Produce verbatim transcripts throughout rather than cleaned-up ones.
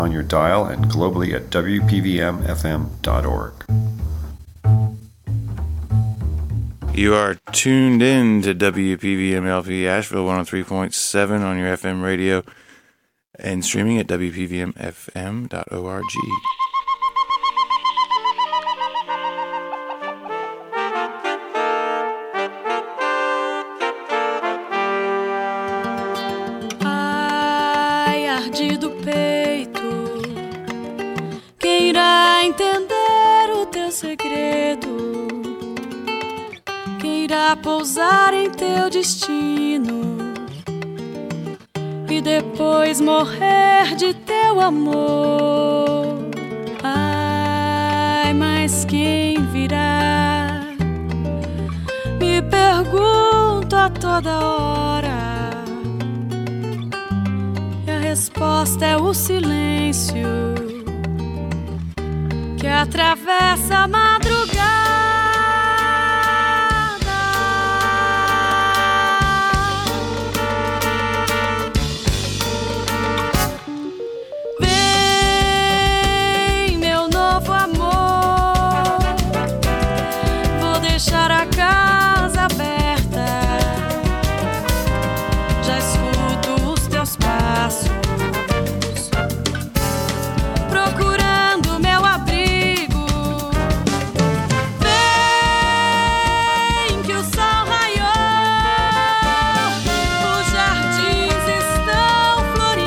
on your dial and globally at w p v m f m dot org. You are tuned in to W P V M L P Asheville one oh three point seven on your F M radio and streaming at w p v m f m dot org. Ai, ardido peito, quem irá entender o teu segredo? Quem irá pousar em teu destino e depois morrer de teu amor? Ai, mas quem virá? Me pergunto a toda hora, e a resposta é o silêncio que atravessa a madrugada. Deixar a casa aberta, já escuto os teus passos, procurando meu abrigo. Vem que o sol raiou, os jardins estão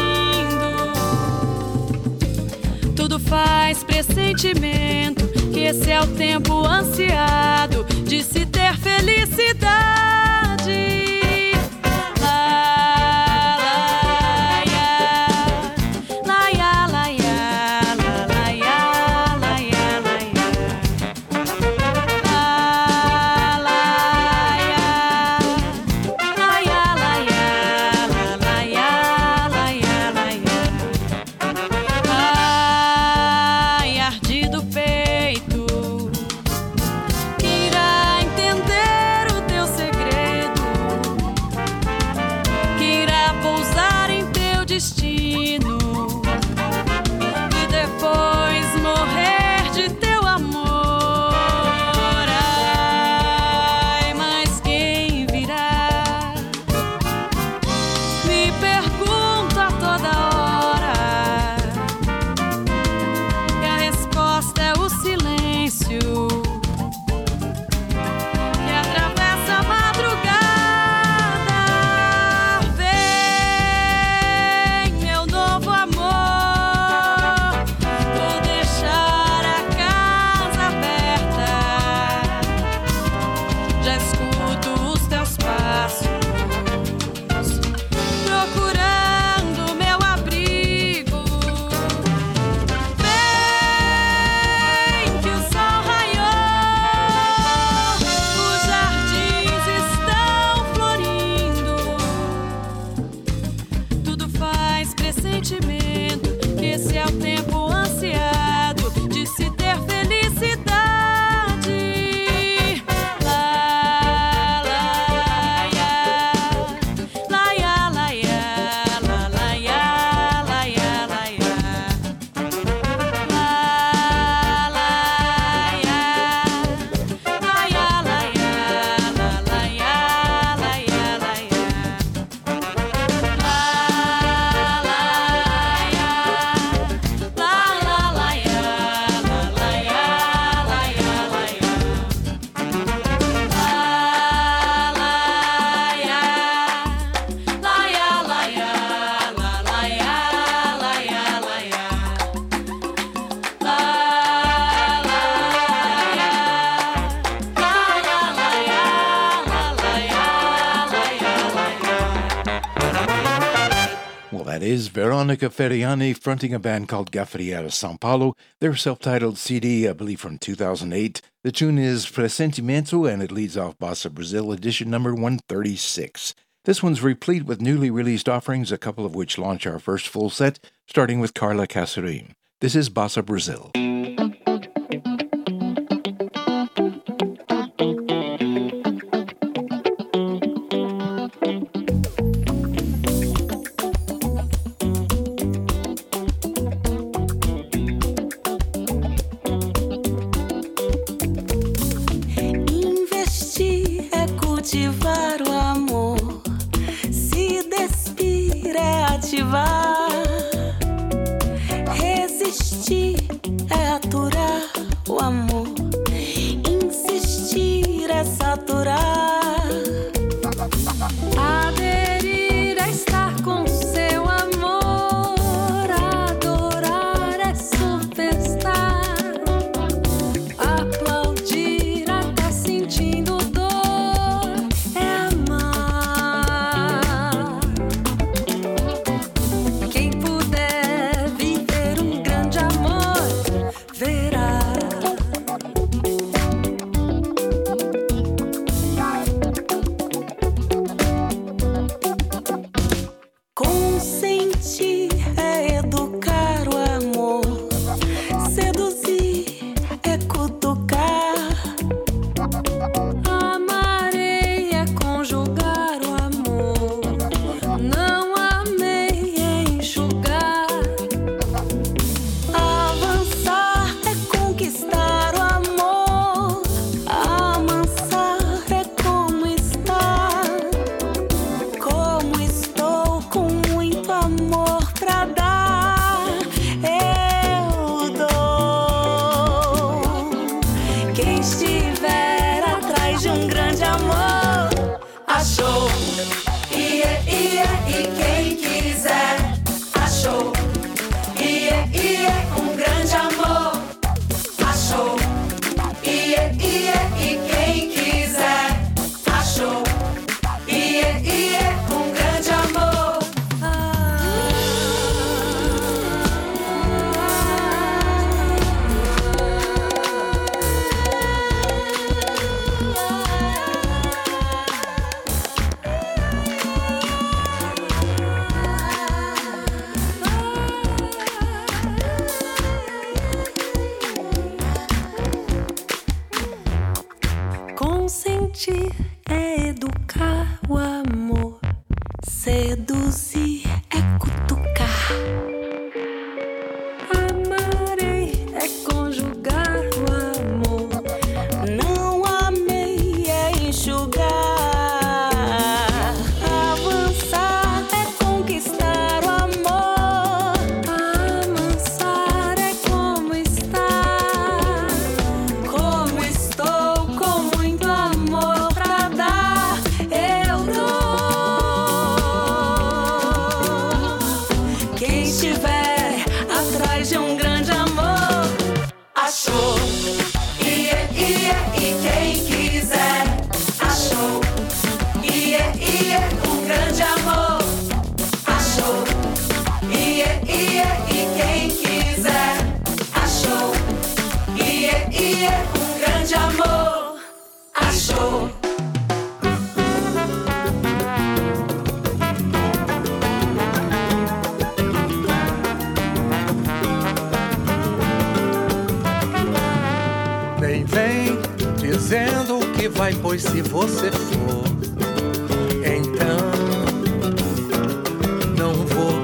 florindo. Tudo faz pressentimento que esse é o tempo ansiado de se ter felicidade. Is Veronica Ferriani fronting a band called Gaffery out of Sao Paulo. Their self-titled C D, I believe from two thousand eight. The tune is Pressentimento and it leads off Bossa Brazil edition number one thirty-six. This one's replete with newly released offerings, a couple of which launch our first full set, starting with Carla Casarim. This is Bossa Brazil. Resistir é aturar o amor. Insistir é saturar. Aderir é estar com seu amor. Adorar é superstar. Aplaudir até sentindo dor é amar. Quem puder viver um grande amor verá. Consentir é educar o amor. Seduzir é cutucar. Amarei é conjugar o amor. Não amei é enxugar. Avançar é conquistar o amor. Amansar é como estar. Como estou com muito amor pra dar, eu dou. Quem estiver atrás de um grande amor, achou. Iê, iê, e quem quiser, achou. Iê, iê, um grande amor, achou. Iê, iê, e quem quiser, achou. Iê, iê, um grande amor. Consentir é educar o amor. Seduzir é cutucar. Amarei é conjugar o amor. Não amei é enxugar. Avançar é conquistar o amor. Amansar é como estar. Como estou com muito amor pra dar, eu dou. Quem estiver atrás de um grande amor, achou. Iê, iê, e quem quiser, achou. Iê, iê, um grande amor, achou. Iê, iê, e quem quiser, achou. Iê, iê, um grande amor, achou. Nem vem dizendo que vai, pois se você for, então não vou.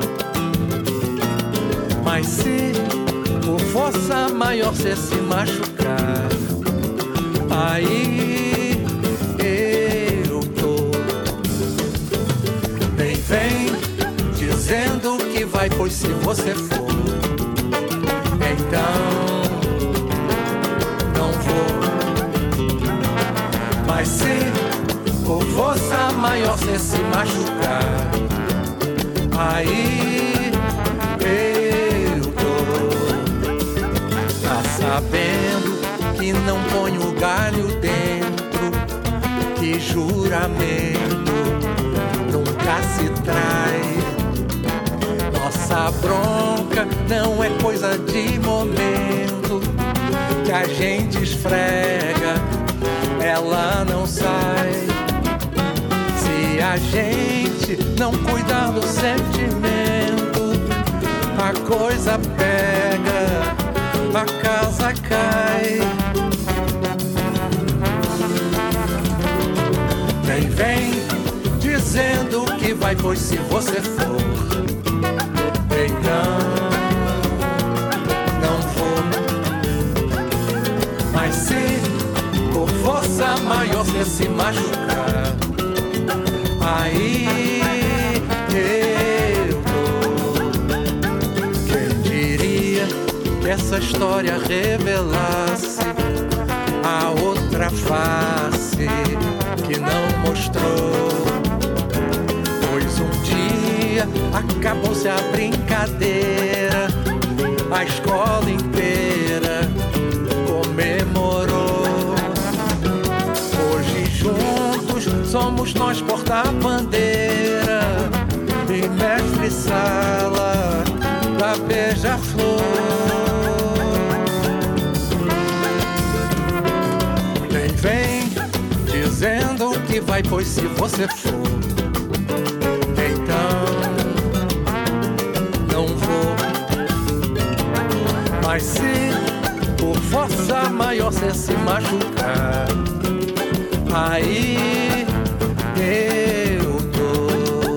Mas se por força maior cê se machucar, aí eu tô. Nem vem dizendo que vai, pois se você for, então não vou. Mas se por força maior cê se machucar, aí eu tô. Tá sabendo que não põe o galho dentro, que juramento nunca se trai. Nossa bronca não é coisa de momento, que a gente esfrega, ela não sai. Se a gente não cuidar do sentimento, a coisa pega, a casa cai. Nem vem dizendo que vai, pois se você for, então não vou. Mas se por força maior você se machucar, aí eu dou. Quem diria essa história revelasse a outra face que não mostrou. Pois um dia acabou-se a brincadeira, a escola inteira comemorou. Hoje juntos somos nós porta-bandeira e mestre-sala da Beija-Flor. Nem vem dizendo que vai, pois se você for, então não vou. Mas se por força maior cê se machucar, aí eu tô.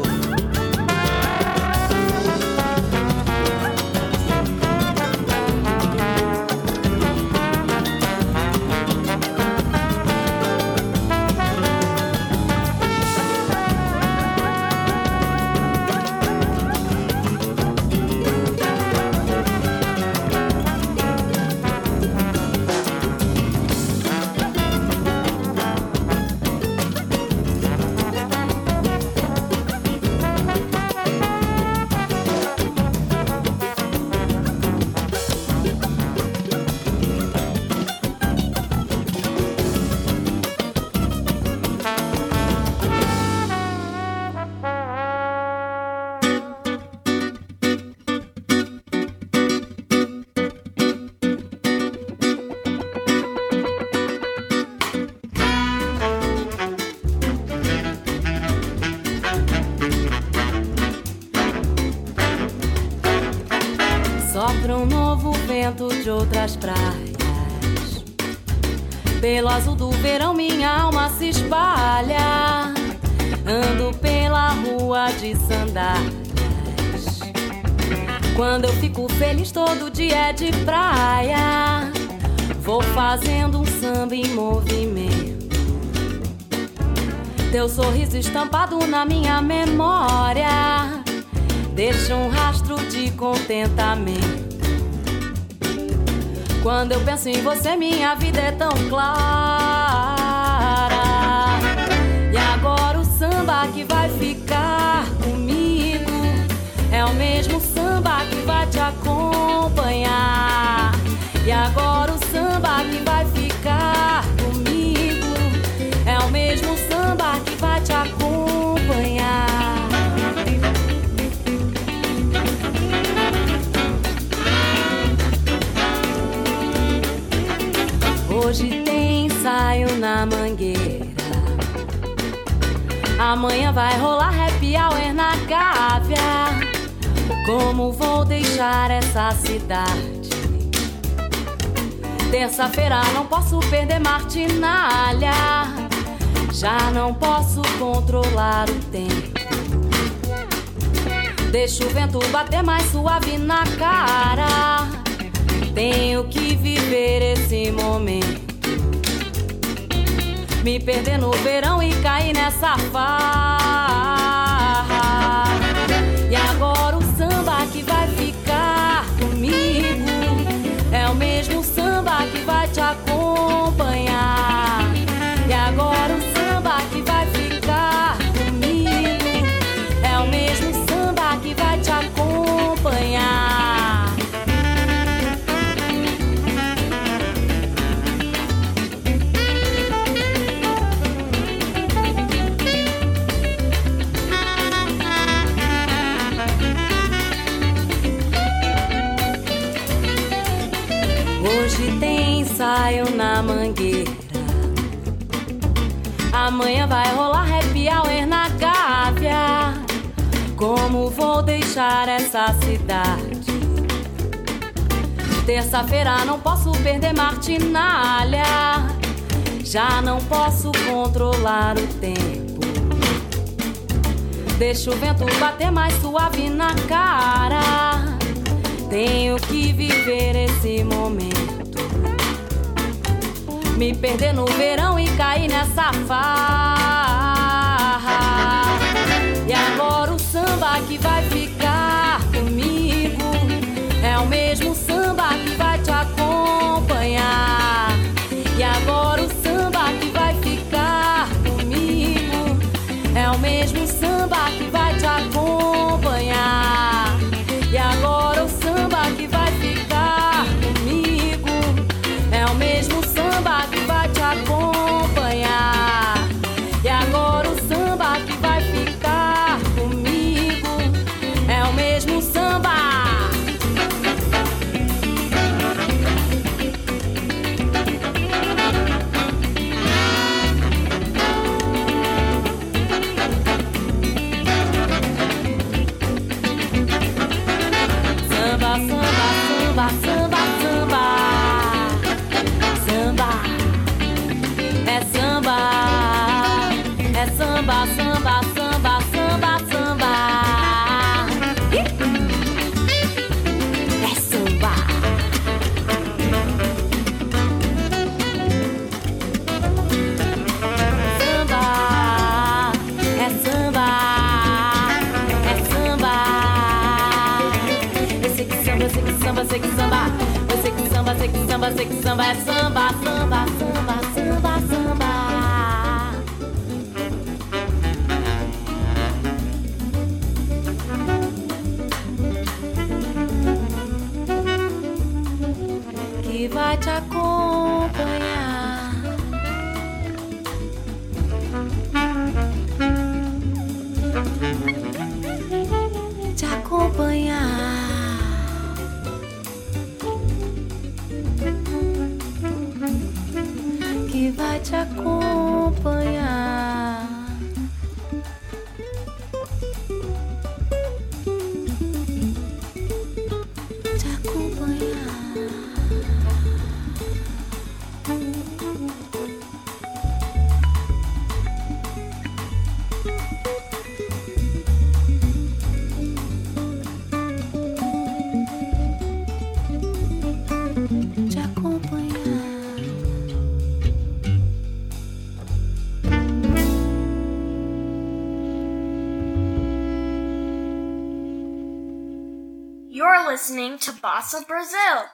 Sopra um novo vento de outras praias. Pelo azul do verão minha alma se espalha. Ando pela rua de sandálias. Quando eu fico feliz todo dia é de praia. Vou fazendo um samba em movimento. Teu sorriso estampado na minha memória deixa um rastro de contentamento. Quando eu penso em você, minha vida é tão clara. E agora o samba que vai ficar comigo é o mesmo samba que vai te acompanhar. E agora o samba que vai ficar comigo é o mesmo samba que vai te acompanhar. Hoje tem ensaio na Mangueira. Amanhã vai rolar happy hour na Gávea. Como vou deixar essa cidade? Terça-feira não posso perder martinalha. Já não posso controlar o tempo. Deixa o vento bater mais suave na cara. Tenho que viver esse momento. Me perder no verão e cair nessa farra. E agora o samba que vai ficar comigo é o mesmo samba que vai te acompanhar. E agora o samba que vai ficar comigo é o mesmo samba que vai te acompanhar. Hoje tem ensaio na Mangueira. Amanhã vai rolar happy hour na Gávea. Como vou deixar essa cidade? Terça-feira não posso perder martinalha. Já não posso controlar o tempo. Deixa o vento bater mais suave na cara. Tenho que viver esse momento. Me perder no verão e cair nessa farra. E agora o samba que vai ficar comigo é o mesmo samba que vai que samba, eu sei que samba, sei que samba, sei que samba é samba, samba, samba, samba, samba. Que vai te acompanhar. Te acompanhar. Que vai te acompanhar. Te acompanhar. Te acompanhar. You're listening to Bossa Brazil.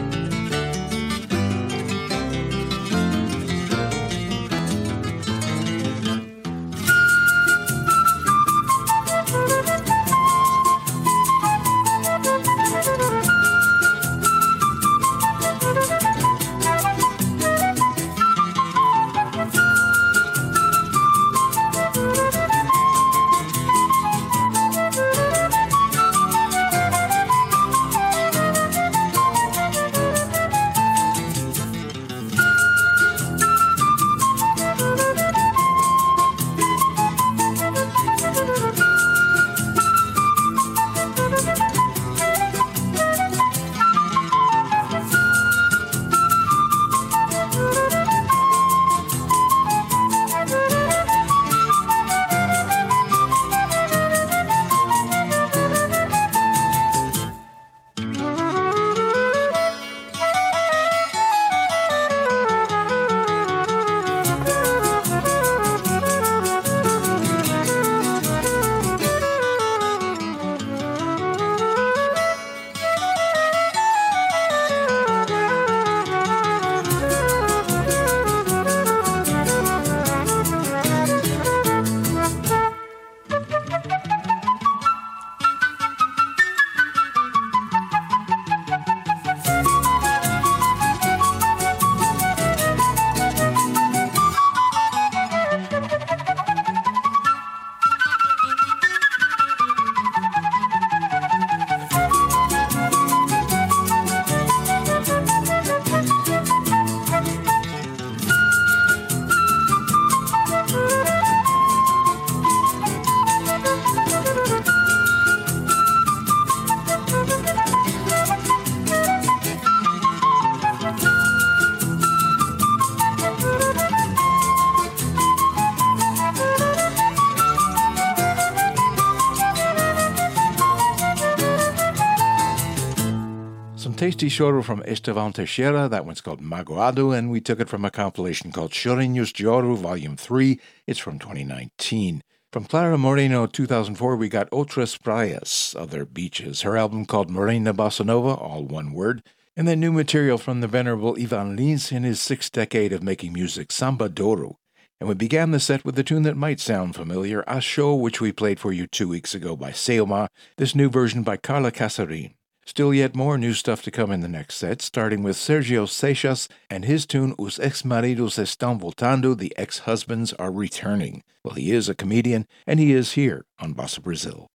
Tasty choro from Estevan Teixeira. That one's called Magoado, and we took it from a compilation called Chorinhos de Ouro, Volume three. It's from twenty nineteen. From Clara Moreno, two thousand four, we got Outras Praias, Other Beaches, her album called Morena Bossa Nova, all one word, and then new material from the venerable Ivan Lins in his sixth decade of making music, Samba Douro. And we began the set with a tune that might sound familiar, A Show, which we played for you two weeks ago by Seoma, this new version by Carla Casarin. Still yet more new stuff to come in the next set, starting with Sergio Seixas and his tune Os Ex-Maridos Estão Voltando, The Ex-Husbands Are Returning. Well, he is a comedian, and he is here on Bossa Brazil.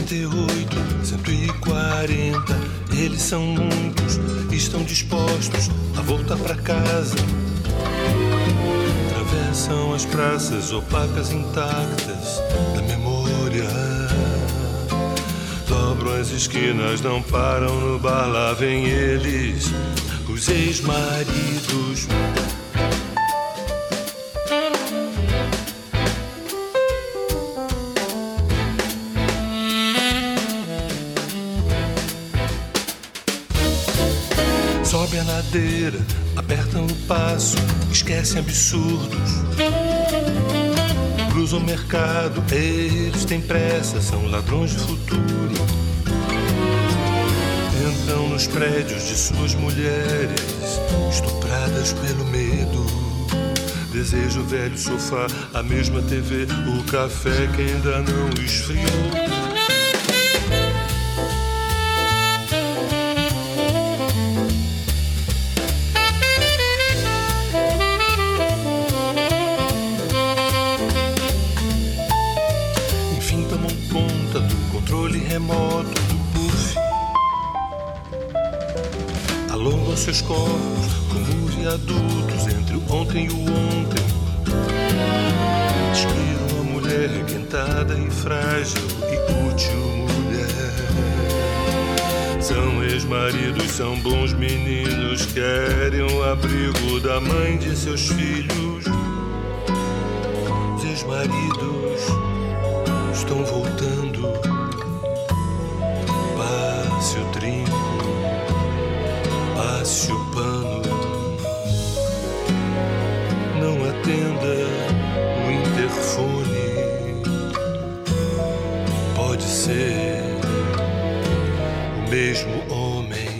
cinquenta e oito, cento e quarenta. Eles são muitos, estão dispostos a voltar pra casa. Atravessam as praças opacas intactas da memória. Dobram as esquinas, não param no bar, lá vem eles, os ex-maridos. Sobe a ladeira, apertam o passo, esquecem absurdos. Cruzam o mercado, eles têm pressa, são ladrões de futuro. Entram nos prédios de suas mulheres, estupradas pelo medo. Deseja o velho sofá, a mesma T V, o café que ainda não esfriou. Remoto do puff. Alongam seus corpos como viadutos entre o ontem e o ontem. Inspiram a mulher requentada e frágil e útil mulher. São ex-maridos, são bons meninos, querem o abrigo da mãe de seus filhos. Os ex-maridos estão voltando. Passe o trinco, passe o pano. Não atenda o interfone. Pode ser o mesmo homem.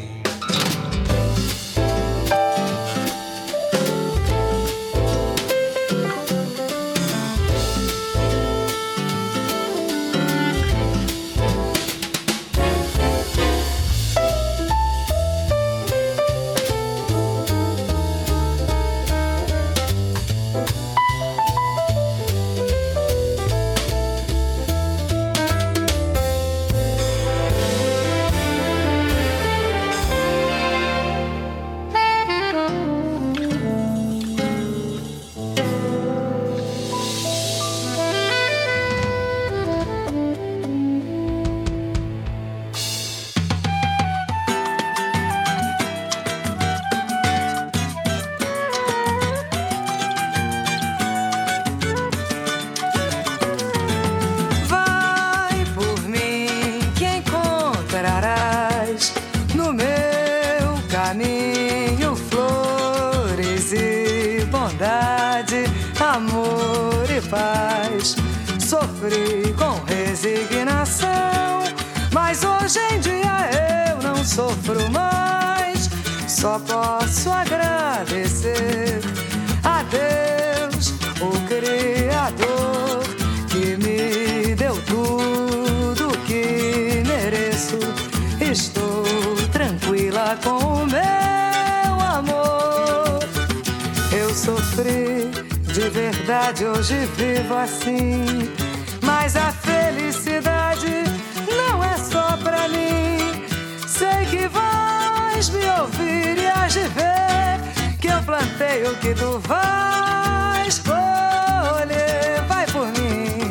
Amor e paz, sofri com resignação, mas hoje em dia eu não sofro mais. Só posso agradecer a Deus, o Criador, que me deu tudo que mereço. Estou tranquila com o meu amor. Eu sofri de verdade, hoje vivo assim, mas a felicidade não é só pra mim. Sei que vais me ouvir e hás de ver que eu plantei o que tu vais colher. Vai por mim,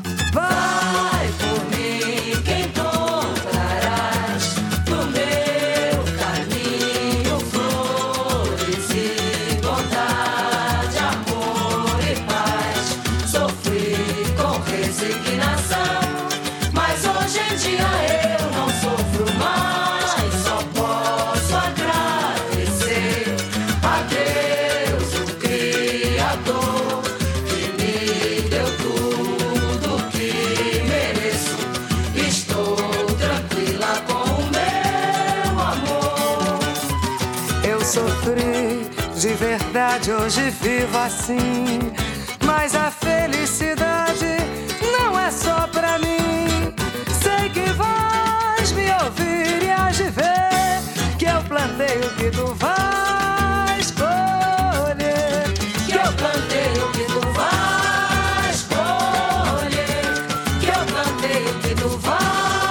vai por mim, que encontrarás no meu caminho flores e bondade, amor e paz. Sofri com resignação, mas hoje em dia eu não sofro mais. Só posso agradecer a Deus, o Criador, que me deu tudo que mereço. Estou tranquila com o meu amor. Eu sofri de verdade, hoje vivo assim, mas a felicidade não é só pra mim. Sei que vais me ouvir e hás de ver que eu plantei o que tu vais colher. Que eu plantei o que tu vais colher. Que eu plantei o que tu vais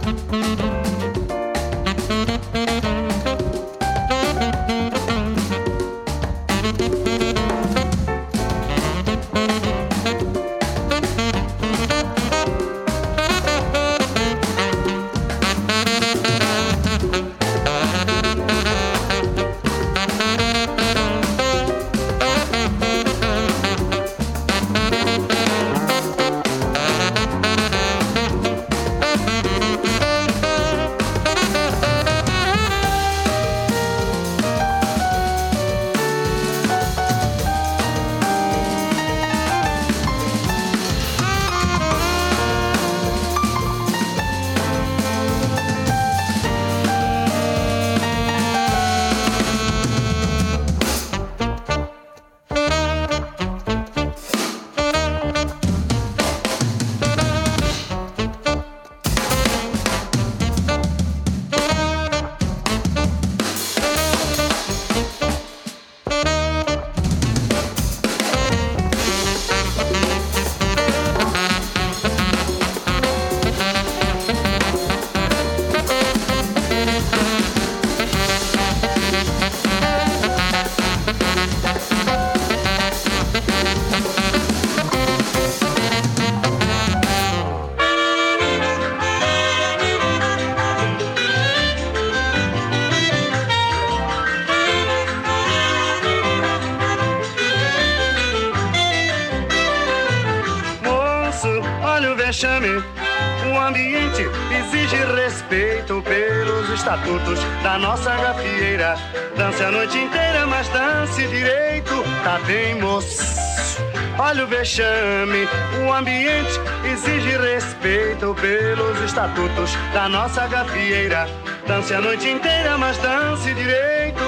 vexame. O ambiente exige respeito pelos estatutos da nossa gafieira. Dance a noite inteira, mas dance direito. Tá bem, moço? Olha o vexame. O ambiente exige respeito pelos estatutos da nossa gafieira. Dance a noite inteira, mas dance direito.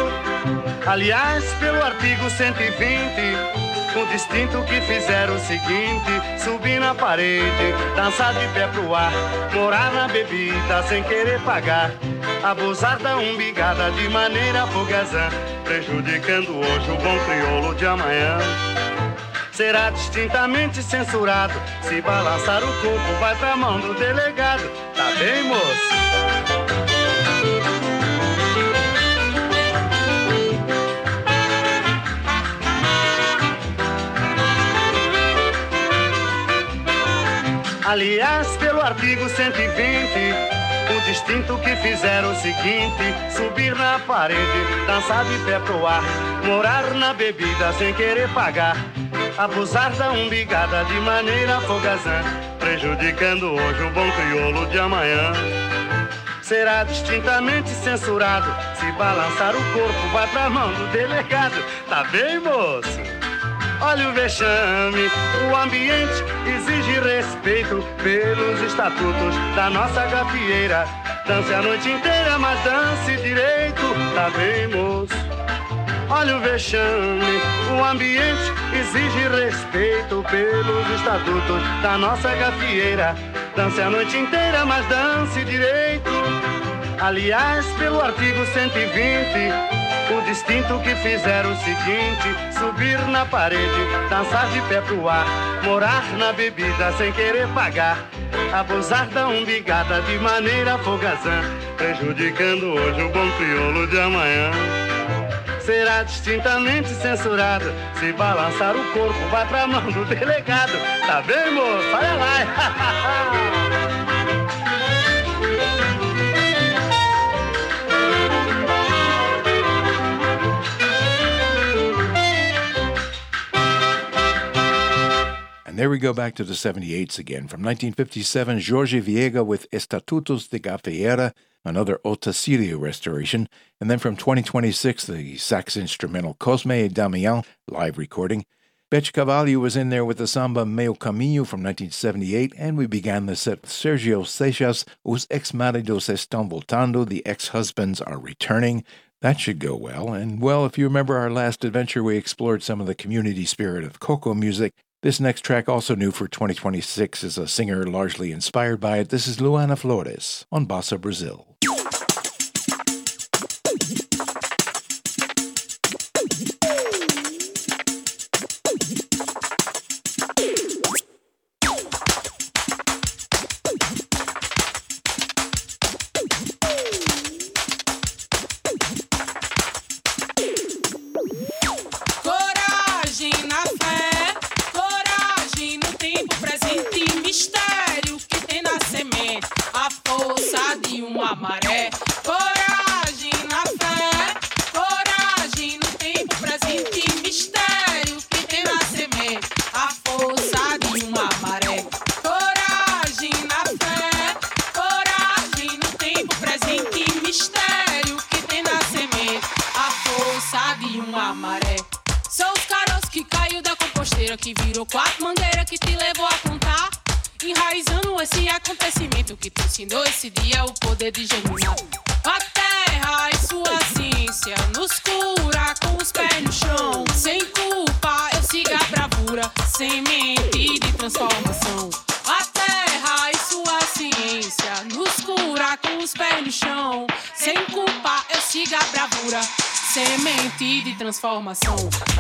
Aliás, pelo artigo cento e vinte, o distinto que fizeram o seguinte: subir na parede, dançar de pé pro ar, morar na bebida sem querer pagar, abusar da umbigada de maneira folgazã, prejudicando hoje o bom crioulo de amanhã. Será distintamente censurado. Se balançar o corpo, vai pra mão do delegado. Tá bem, moço? Aliás, pelo artigo cento e vinte, o distinto que fizeram o seguinte: subir na parede, dançar de pé pro ar, morar na bebida sem querer pagar, abusar da umbigada de maneira folgazã, prejudicando hoje o bom crioulo de amanhã. Será distintamente censurado. Se balançar o corpo, vai pra mão do delegado. Tá bem, moço? Olha o vexame. O ambiente exige respeito pelos estatutos da nossa gafieira. Dance a noite inteira, mas dance direito. Tá bem, moço? Olha o vexame. O ambiente exige respeito pelos estatutos da nossa gafieira. Dance a noite inteira, mas dance direito. Aliás, pelo artigo cento e vinte, o distinto que fizeram o seguinte: subir na parede, dançar de pé pro ar, morar na bebida sem querer pagar, abusar da umbigada de maneira folgazã, prejudicando hoje o bom crioulo de amanhã. Será distintamente censurado. Se balançar o corpo, vai pra mão do delegado. Tá bem, moço? Olha lá. And there we go back to the seventy-eights again. From nineteen fifty-seven, Jorge Viega with Estatutos de Gafieira, another Otacílio restoration. And then from twenty twenty-six, the sax instrumental Cosme e Damião live recording. Beth Carvalho was in there with the samba Meu Caminho from nineteen seventy-eight, and we began the set with Sergio Seixas, Os Ex-Maridos Estão Voltando, the ex-husbands are returning. That should go well. And, well, if you remember our last adventure, we explored some of the community spirit of Coco music. This next track, also new for twenty twenty-six, is a singer largely inspired by it. This is Luana Flores on Bossa Brazil. uma maré. Coragem na fé, coragem no tempo presente, mistério que tem na semente, a força de uma maré. Coragem na fé, coragem no tempo presente, mistério que tem na semente, a força de uma maré. São os caroços que caiu da composteira, que virou quatro mangueiras, que te levou a contar, enraizando esse acontecimento que te ensinou esse dia o poder de germinar. A terra e sua ciência nos cura com os pés no chão. Sem culpa eu sigo a bravura, semente de transformação. A terra e sua ciência nos cura com os pés no chão. Sem culpa eu sigo a bravura, semente de transformação.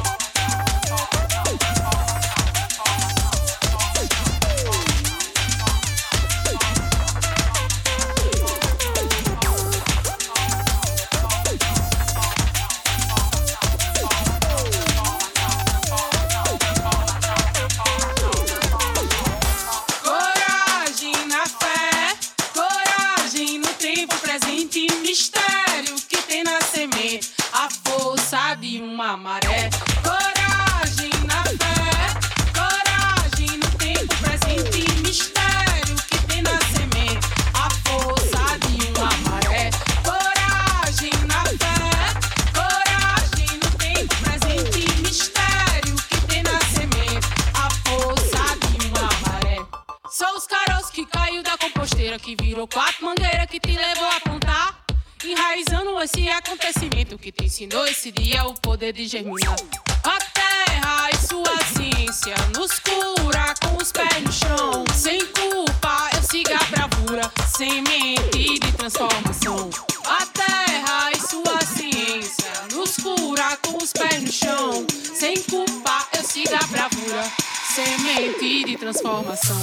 Mistério que tem na semente, a força de uma maré. Coragem na fé, coragem no tempo presente, mistério que tem na semente, a força de uma maré. Coragem na fé, coragem no tempo presente, mistério que tem na semente, a força de uma maré. São os caroços que caiu da composteira, que virou quatro mangueiras, que te levou a contar, enraizando esse acontecimento que te ensinou esse dia o poder de germinar. A terra e sua ciência nos cura com os pés no chão. Sem culpa eu sigo a bravura, semente de transformação. A terra e sua ciência nos cura com os pés no chão. Sem culpa eu sigo a bravura, semente de transformação.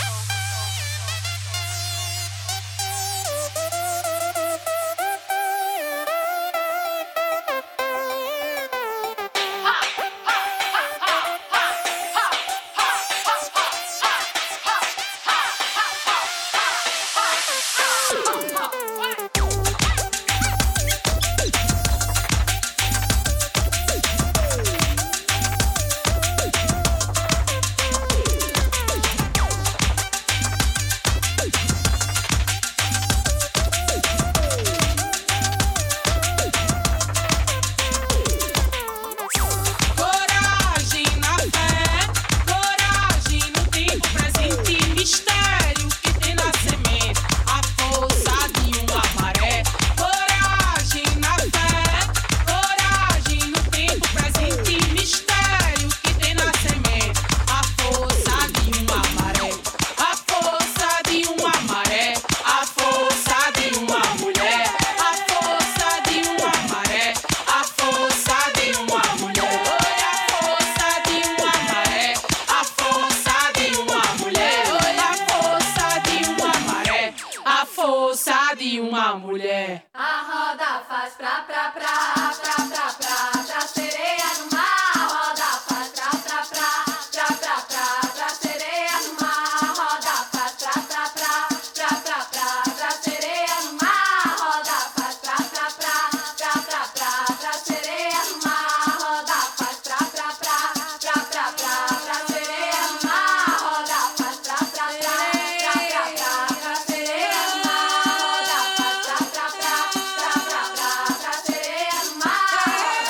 de uma mulher. A roda faz pra, pra, pra, pra, pra, pra, pra sereia no mar. A roda faz pra, pra, pra, pra, pra, pra, pra sereia no mar. A roda faz pra, pra, pra, pra, pra, pra, pra sereia no mar. A roda faz pra, pra, pra, pra, pra, pra, pra sereia no mar. A roda faz pra, pra, pra, pra, pra, pra, pra sereia no mar. A roda faz pra, pra, pra, pra, pra, pra, pra sereia no mar. A roda faz pra, pra, pra, pra, pra, pra, pra sereia no mar.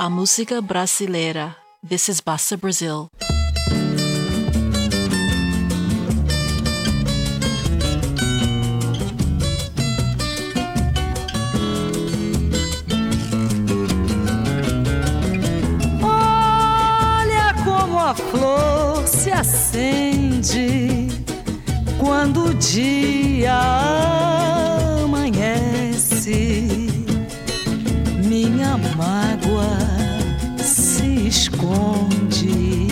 da música brasileira. This is Bossa Brazil. Olha como a flor se acende quando o dia amanhece. Minha mágoa se esconde,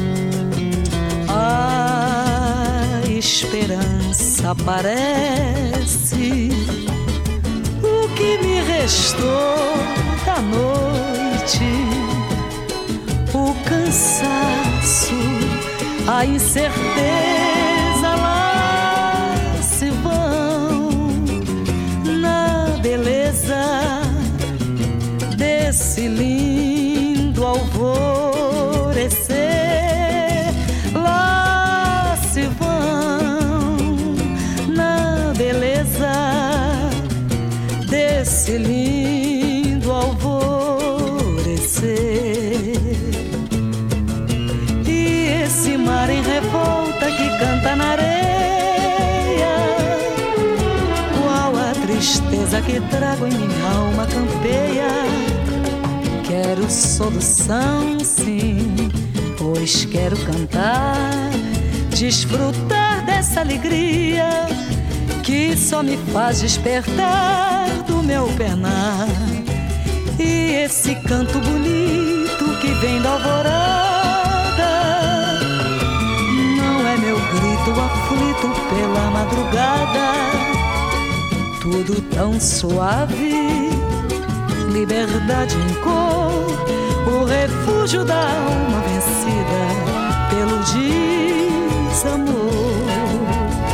a esperança aparece. O que me restou da noite, o cansaço, a incerteza lá se vão na beleza desse lindo alvorecer. Lá se vão na beleza desse lindo alvorecer. E esse mar em revolta que canta na areia, qual a tristeza que trago em minha alma campeia. Quero solução, sim, pois quero cantar, desfrutar dessa alegria que só me faz despertar do meu penar. E esse canto bonito que vem da alvorada não é meu grito aflito pela madrugada. Tudo tão suave, liberdade em cor, o refúgio da alma vencida pelo desamor.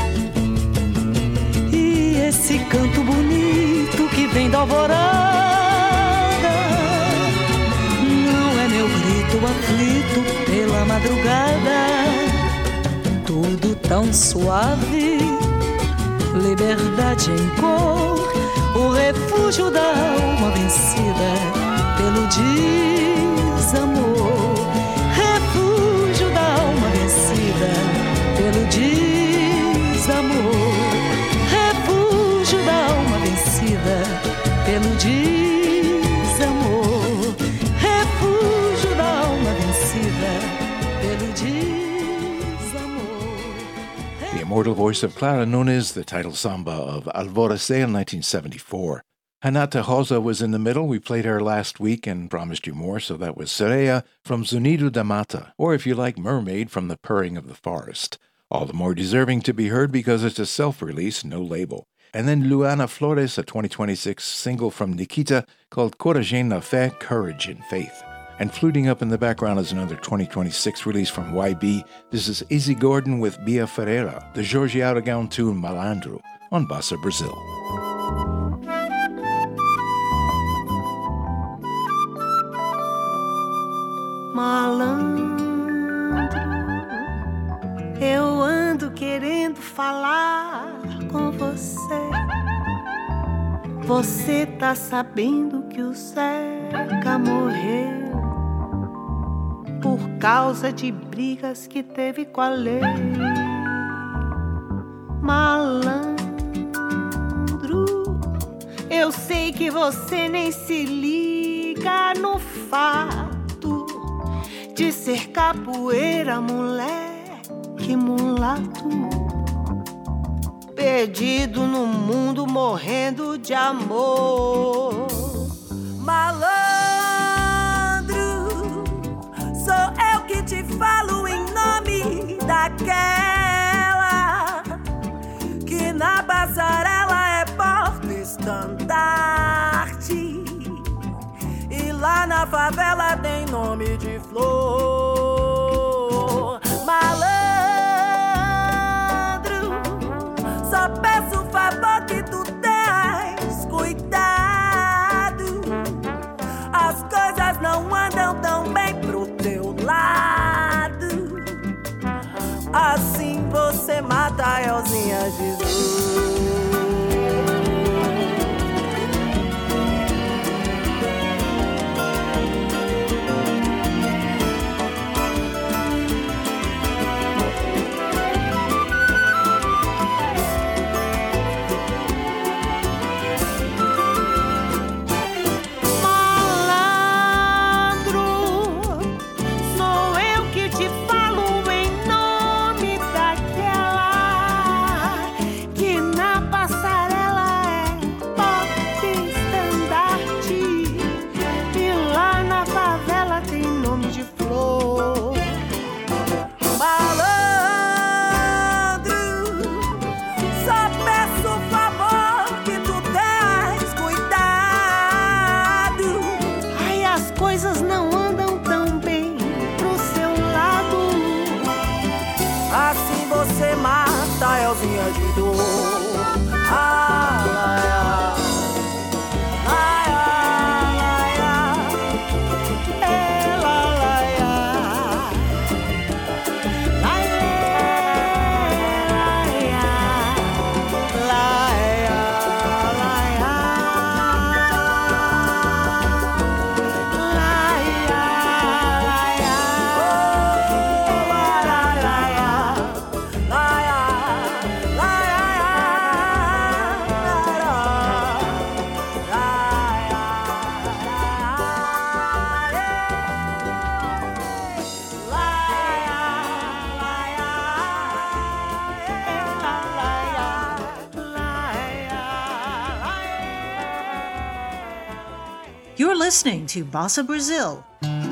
E esse canto bonito que vem da alvorada não é meu grito aflito pela madrugada. Tudo tão suave, liberdade em cor, o refúgio da alma vencida pelo desamor. Refúgio da alma vencida pelo desamor. Refúgio da alma vencida pelo desamor. Refúgio da alma vencida pelo desamor. The immortal voice of Clara Nunes, the title samba of Alvorecer in nineteen seventy-four. Hanata Rosa was in the middle. We played her last week and promised you more, so that was Sereia from Zunido da Mata, or if you like, Mermaid from The Purring of the Forest. All the more deserving to be heard because it's a self-release, no label. And then Luana Flores, a twenty twenty-six single from Nikita called Coragem na Fé, Courage in Faith. And fluting up in the background is another twenty twenty-six release from Y B. This is Izzy Gordon with Bia Ferreira, the Jorge Aragão tune Malandro, on Bossa Brazil. Malandro, eu ando querendo falar com você. Você tá sabendo que o Zeca morreu por causa de brigas que teve com a lei. Malandro, eu sei que você nem se liga no fato de ser capoeira, moleque, mulato, perdido no mundo, morrendo de amor. Malandro, sou eu que te falo em nome daquela que na passarela é porta-estandarte e lá na favela tem nome de flor. Malandro, só peço o favor que tu tenhas cuidado. As coisas não andam tão bem pro teu lado. Assim você mata a Elzinha Jesus. You're listening to Bossa Brazil.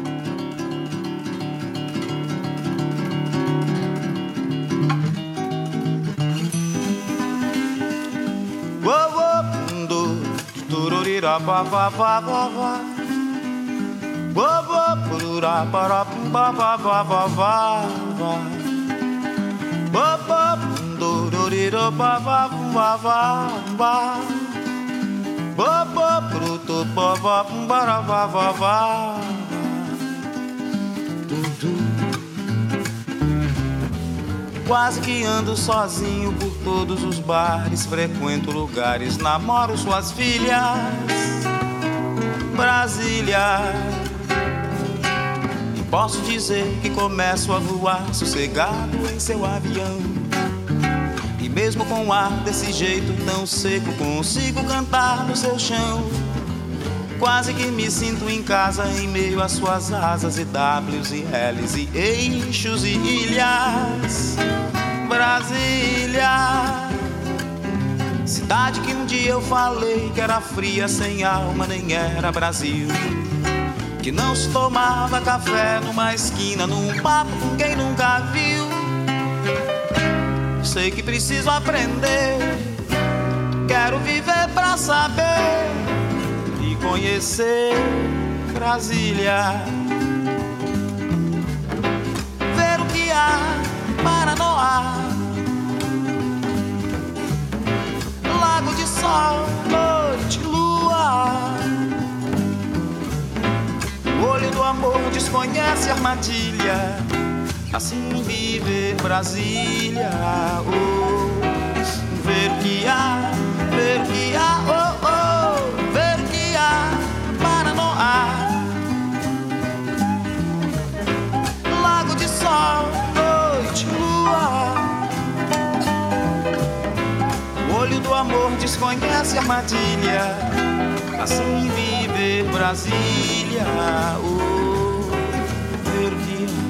Ba ba ba ba ba. Ba ba ba ba ba ba ba ba ba. Ba ba do do di do ba ba ba ba ba. Ba ba bruto ba ba ba ba ba ba. Quase que ando sozinho por todos os bares, frequento lugares, namoro suas filhas. Brasília. E posso dizer que começo a voar sossegado em seu avião. E mesmo com o ar desse jeito tão seco, consigo cantar no seu chão. Quase que me sinto em casa em meio às suas asas e W's e L's e eixos e ilhas. Brasília. Cidade que um dia eu falei que era fria, sem alma, nem era Brasil. Que não se tomava café numa esquina, num papo com quem nunca viu. Sei que preciso aprender, quero viver pra saber e conhecer Brasília. Ver o que há para Noá. Lago de sol, noite, lua. O olho do amor desconhece armadilha. Assim viver Brasília. Oh, ver o que há, ver o que há, oh, oh, ver o que há para Noá. Lago de sol, noite, lua. O olho do amor desconhece armadilha. Assim viver Brasília. Oh, ver o que há.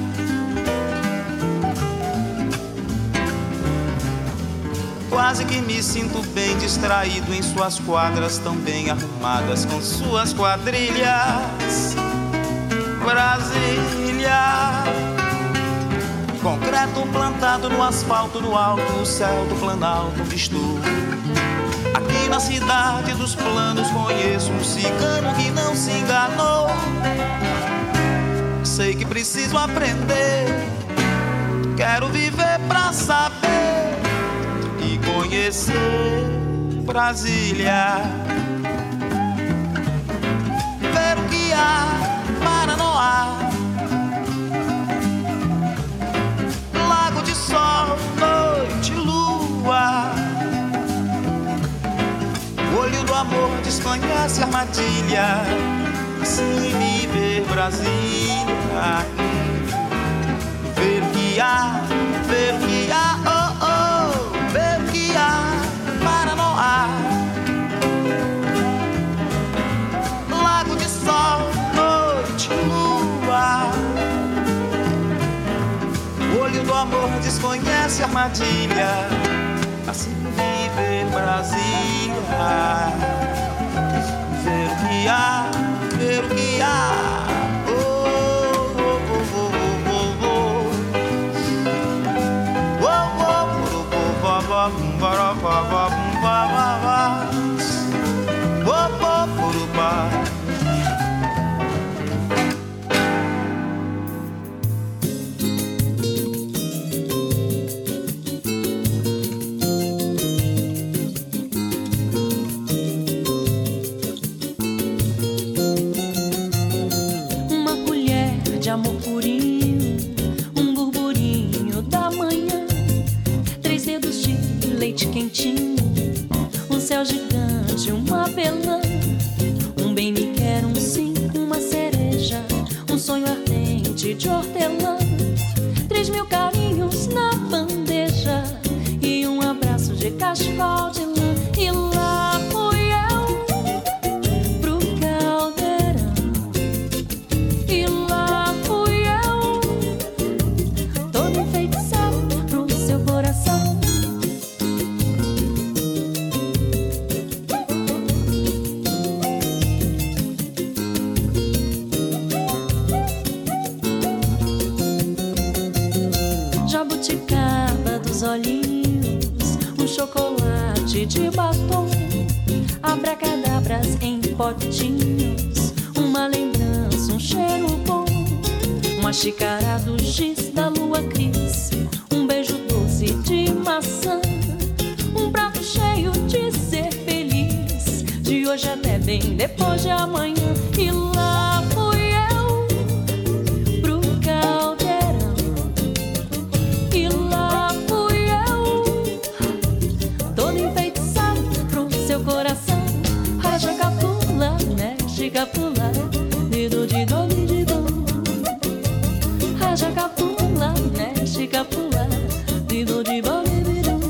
Quase que me sinto bem distraído em suas quadras tão bem arrumadas com suas quadrilhas. Brasília. Concreto plantado no asfalto, no alto, o céu do Planalto estou. Aqui na cidade dos planos conheço um cigano que não se enganou. Sei que preciso aprender, quero viver pra saber e conhecer Brasília. Ver o que há para Noá. Lago de sol, noite, lua. O olho do amor desconhece armadilha. Assim viver Brasília. Ver o que há, ver o que há, oh, oh. Ver o que há para Noá. Lago de sol, noite, lua. O olho do amor desconhece armadilha. Assim viver Brasília. Ver o que há, ver o que há. Uma colher de amor purinho, um burburinho da manhã, três dedos de leite quentinho, um céu gigante, uma pelã, um bem me quer, um sim, uma cereja, um sonho ardente de hortelã, três mil carinhos na bandeja e um abraço de cachecol de lã. E lá fui eu pro caldeirão, e lá fui eu todo enfeitiçado pro seu coração. dos olhinhos, um chocolate de batom, abracadabras em potinhos, uma lembrança, um cheiro bom, uma xícara do giz da lua cris, um beijo doce de maçã, um prato cheio de ser feliz, de hoje até bem depois de amanhã. E lá fui eu pro caldeirão, e lá fui eu todo enfeitiçado pro seu coração. Raja capula, mexe capula, dedo de dom e de dom. Raja capula, mexe capula, dedo de dom e de dom.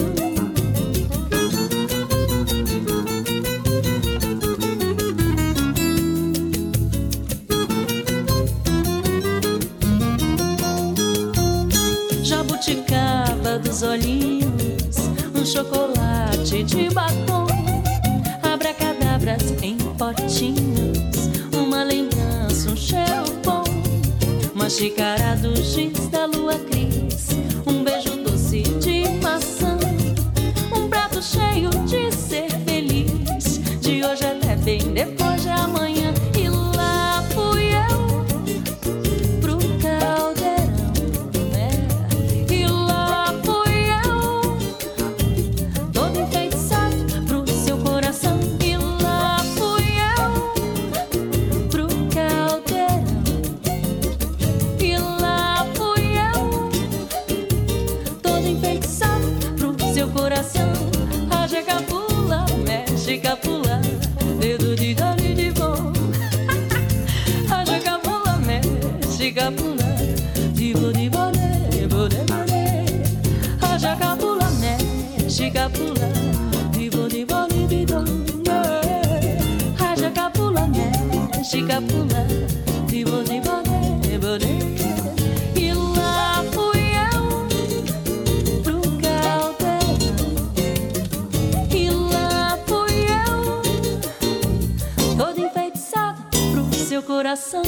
Jabuticaba dos olhinhos, um chocolate de batom, abracadabras em potinhos, uma lembrança, um cheiro bom, uma xícara do giz da lua cris, um beijo doce de maçã, um prato cheio de ser feliz, de hoje até bem depois de amanhã. E lá fui eu pro caldeirão, né? E lá fui eu todo enfeitiçado pro seu coração. E lá fui eu pro caldeirão, e lá fui eu todo enfeitiçado pro seu coração. Raja capula, mexe capula, dedo de dali de bom. Raja capula, mexe capula, divo de bode, bode, bode. Raja capula, mexe capula, divo de bode, de dom. Raja capula, mexe capula, divo de bode, bode. E lá fui eu pro caldeirão, e lá fui eu todo enfeitiçado pro seu coração.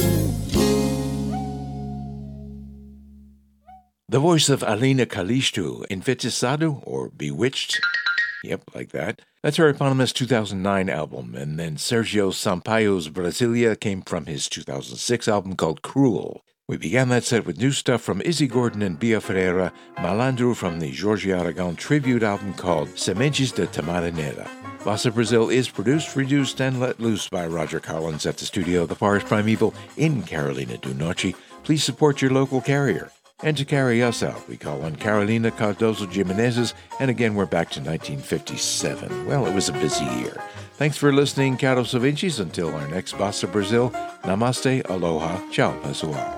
The voice of Alina Calixto, Enfeitiçado, or Bewitched. Yep, like that. That's her eponymous two thousand nine album, and then Sergio Sampaio's Brasilia came from his two thousand six album called Cruel. We began that set with new stuff from Izzy Gordon and Bia Ferreira, Malandro from the Jorge Aragon tribute album called Sementes de Tamarinera. Bossa Brazil is produced, reduced, and let loose by Roger Collins at the studio of the Forest Primeval in Carolina do Norte. Please support your local carrier. And to carry us out, we call on Carolina Cardozo Jimenez's, and again we're back to nineteen fifty-seven. Well, it was a busy year. Thanks for listening, Caros Ouvintes. Until our next Bossa Brazil, namaste, aloha, ciao, pessoal.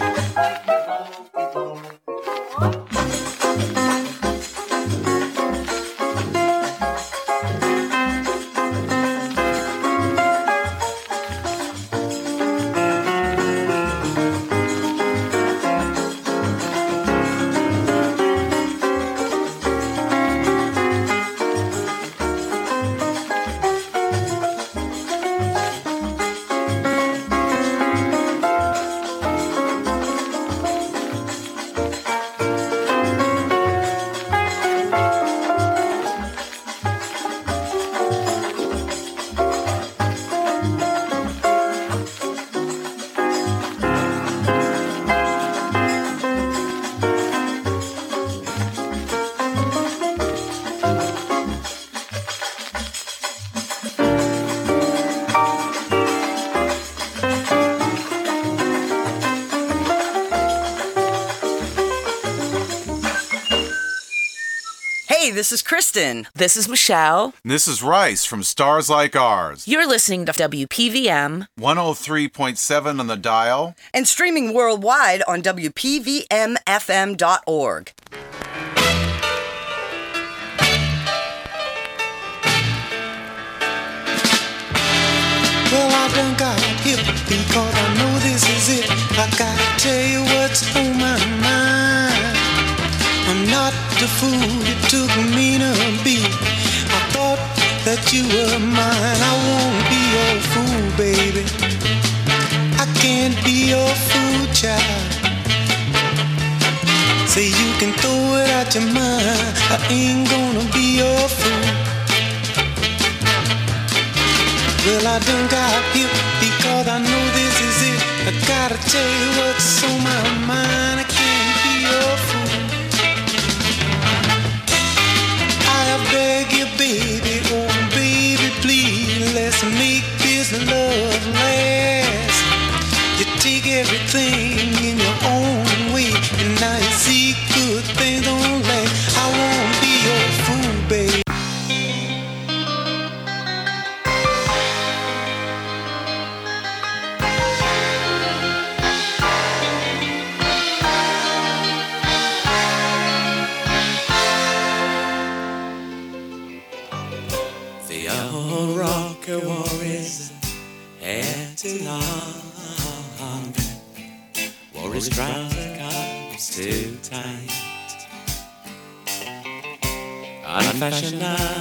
Hey, this is Kristen. This is Michelle. This is Rice from Stars Like Ours. You're listening to W P V M one oh three point seven on the dial and streaming worldwide on W P V M F M dot org. Well, I done got hip because I know this is it. I gotta tell you what's on my mind. I'm not the fool you took me to be. I thought that you were mine. I won't be your fool, baby. I can't be your fool, child. Say you can throw it out your mind. Well, I done got hip because I know this is it. I gotta tell you what's on my mind. I can't be your fool. I beg you, baby, oh baby, please, let's make this love last. You take everything in your own way, and now you see good things don't last. I won't be your fool, baby. Warriors head to long. Warriors trouser comes too tight. Unfashionable